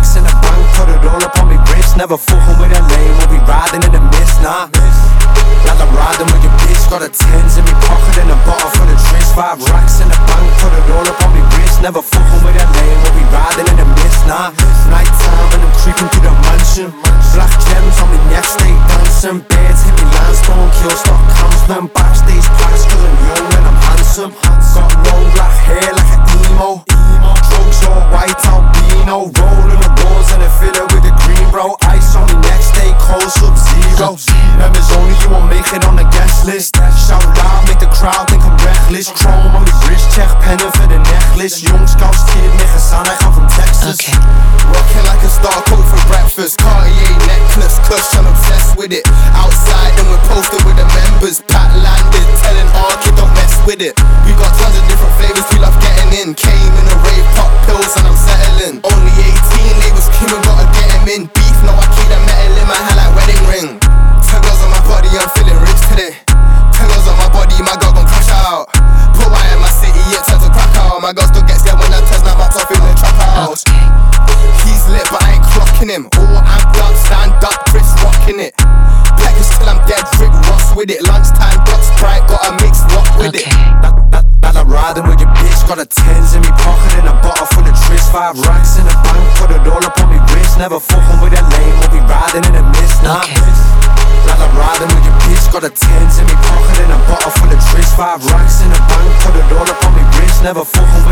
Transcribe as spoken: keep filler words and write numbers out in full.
racks in the bank, put it all up on me wrist. Never fucking with a lane, we'll be riding in the mist, nah. Like I'm riding with your bitch, got a tens in me pocket and a bottle for the tris. Five racks in the bank, put it all up on me wrist. Never fucking with a lane, we'll be riding in the mist, nah. Night time and I'm creeping through the mansion. Black gems on me neck, stay dancing. Beds hit me landstone, kill stock Kamsman. Backstage pass cause I'm young and I'm handsome. Got long black hair like an emo. Drugs all white albino. Rolling the walls and a filler with the green, bro. Ice on me neck, stay cold, sub-zero. Members only, you won't make it on the guest list. Shout loud, make the crowd think I'm reckless. Chrome on me wrist, check penning for the necklace. Young scouts, kid, niggas sound like I'm from Texas. Okay. Rocking like a star coat for breakfast. Cartier necklace, cush, I'm obsessed with it. Outside and we're posted with the members. Pat landed, telling our kid don't mess with it. We got tons of different flavors, we love getting in. Came in a rave, pop pills and I'm settling. Only eighteen, labels came and gotta get him in. Beef, no I keep the metal in my hand like wedding ring. Ten girls on my body, I'm feeling rich today. Ten girls on my body, my girl gon' crash out. Put white in my city, it turns to crack out. My girl still gets scared when I turn snap up off in the trap house. He's lit but I ain't clocking him. All amped up, stand up, Chris rocking it. Black is till I'm dead, Rick Ross with it. Lunchtime, got Sprite, got a mixed rock with Okay. it. That, that, that I'm riding with your bitch, got a tens in me pocket and a bottle full of tris. Five racks in the bank, put it all up on me wrist. Never fucking with a lane, we'll be riding in the mist, nah. Okay. Like I'm riding with your bitch, got a tens in me pocket and a bottle full of tris. Five racks in the bank, put it all up on me wrist. Never fucking